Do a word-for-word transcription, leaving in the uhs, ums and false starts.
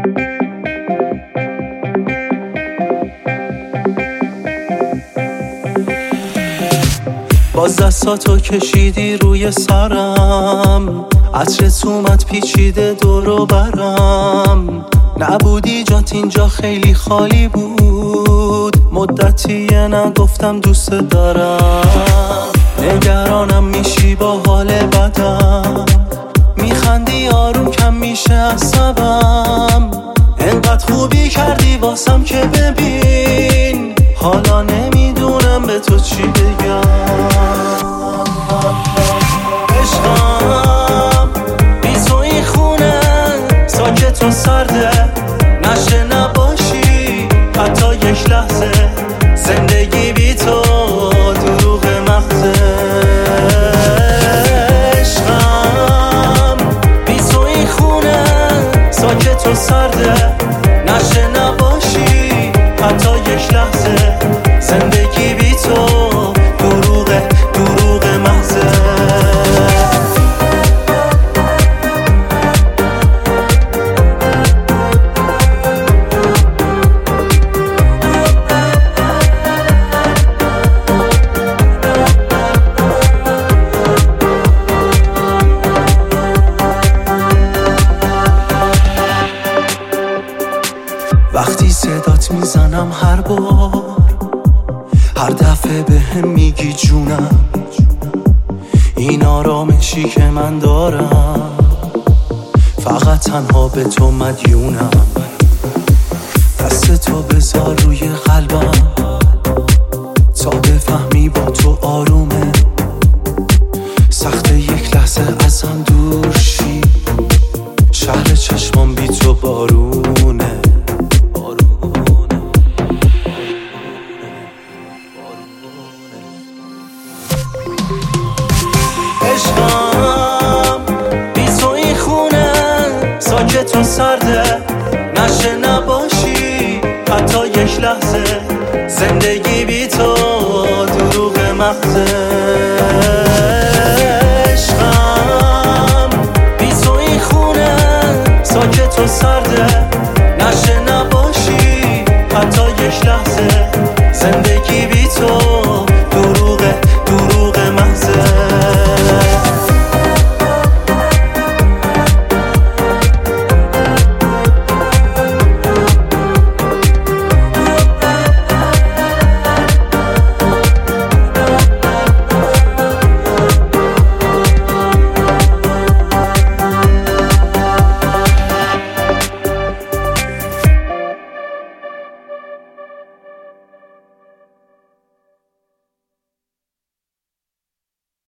باز دستاتو کشیدی روی سرم، عطرت اومد پیچیده دور و برم. نبودی جات اینجا خیلی خالی بود، مدتیه نگفتم دوست دارم. نگرانم میشی با حال بدم، میخندی آروم کم میشه عصبم. انقدر خوبی کردی واسم که ببین، حالا نمیدونم به تو چی بگم. عشقم بی تو این خونه ساکت و سرده، نشه نباشی حتی یک لحظه. زندگی بی تو دروغ محضه. عشقم بی تو این خونه ساکت و سرده، نشه نباشی حتی یک لحظه. زندگی بی تو دروغ دروغ محضه. وقتی صدات میزنم هر بار، هر دفعه به هم میگی جونم، این آرامشی که من دارم فقط تنها به تو مدیونم. دست تو بذار روی قلبم تا بفهمی با تو آرومه. سخت یک لحظه ازم دور شی، شهر چشمام بی تو بارونه. عشقم بی تو این خونه ساکت و سرده، نشه نباشی حتی یک لحظه. زندگی بی تو دروغ محضه. عشقم بی تو این خونه ساکت و سرده، نشه نباشی حتی یک لحظه. زندگی بی تو